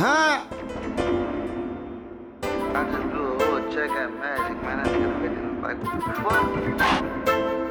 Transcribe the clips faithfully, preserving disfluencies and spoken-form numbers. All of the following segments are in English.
Huh? I just blew a whole check at Magic, man. That nigga fifty was like, what the fuck?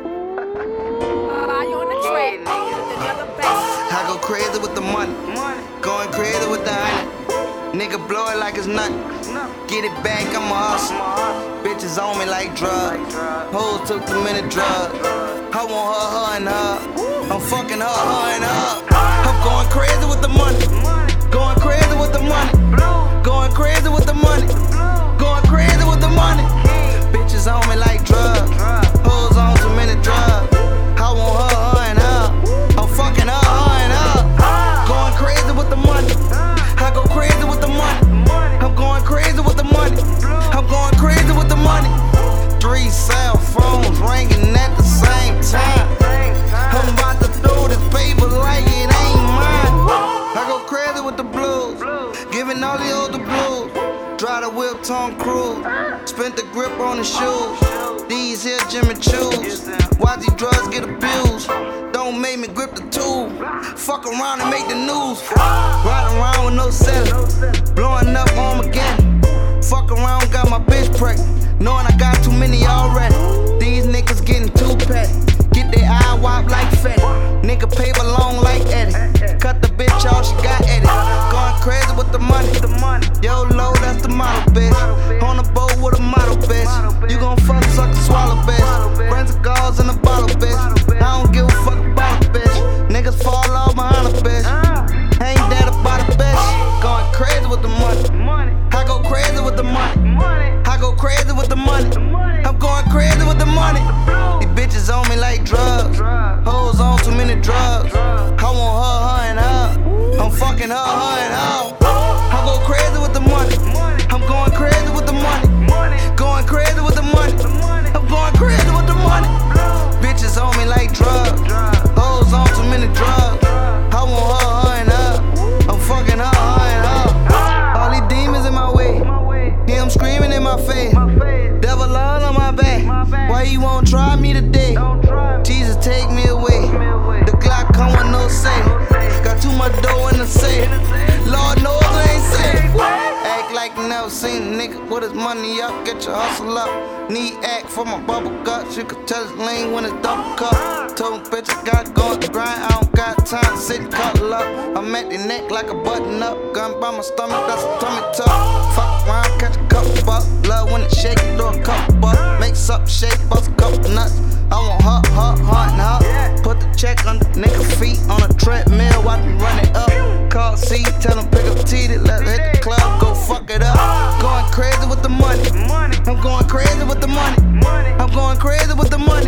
Uh, you on the track, nigga. Another bass. I go crazy with the money. Money. Going crazy with the honey. Nigga blow it like it's nothing. Get it back, I'm a hustle. Bitches on me like drugs. Hoes took too many drugs. I want her, her and her. I'm fucking her, her and her. I'm going crazy with the money. Going crazy with the money. Going crazy with the money. Going crazy with the money. Bitches on me like drugs. Hoes on too many drugs. I want her, her and her. I'm fucking her, her and her. Going crazy with the money. I go crazy with the money. I'm going crazy with the money. I'm going crazy with the money. Three cell phones ringing at the same time. I'm about to throw this paper like it ain't mine. I go crazy with the blues, giving all the older blues. Drive the whip, Tom Cruise. Spent the grip on the shoes. These here Jimmy Choos. Watch these drugs get abused. Don't make me grip the tool. Fuck around and make the news. Riding around with no selling. Blowing up on again. Fuck around, got my bitch pregnant. Knowing I got too many already. These niggas getting too petty. Get their eye wop like Fetty. Nigga paper long like Eddie. Cut the bitch off, she got Eddie. Going crazy with the money. Yo, low, that's the model, bitch. On the boat with a model, bitch. You gon' fuck, suck, and swallow, bitch. Bring cigars in a bottle, bitch. I don't give a fuck about a bitch. Niggas fall off behind a bitch. Ain't that about a bitch? Going crazy with the money. I go crazy with the money. I go crazy with the money. I'm going crazy with the money. These bitches on me like drugs. Hoes on too many drugs. I want her, her and her. I'm fucking her, her and her. I go crazy with the money. I'm going crazy with the money. Going crazy with the money. I'm going crazy with the money. Bitches on me like drugs. Hoes on too many drugs. I want her, her and her. I'm fucking her, her and her. All these demons in my way. Hear them screaming in my face. Devil all on my back. Why you won't try me today? Jesus, take me away. The Glock come with no say. Got too much dough in the safe. Lord knows I ain't safe. Act like you never seen a nigga with his money up. Get your hustle up. Need act for my bubble guts. You can tell it's lean when it's double cup. Told bitch I gotta go and grind. I don't got time to sit and cuddle up. I'm at the neck like a button up. Gun by my stomach, that's a tummy tuck. Fuck around, catch a couple bucks. Love when it shake, throw a couple bucks. Make something shake, bust a couple nuts. I want her, her, her, and her. Put the check under nigga feet on a treadmill, watch me run it up. Call C, tell them pick up T, let's hit the club, go fuck it up. Going crazy with the money. I'm going crazy with the money. I'm going crazy with the money.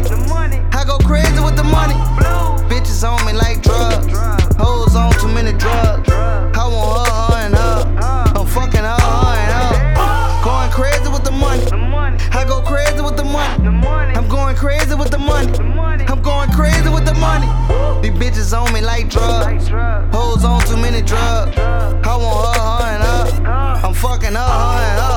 I go crazy with the money. Bitches on me like drugs. Hoes on too many drugs. I want her, her, and her. I'm fucking her, her, and her. Going crazy with the money. I go crazy with the money. I'm going crazy with the money. I'm going crazy with the money. These bitches on me like drugs. Hoes on too many drugs. I want her, her, and her. I'm fucking her, her, and her.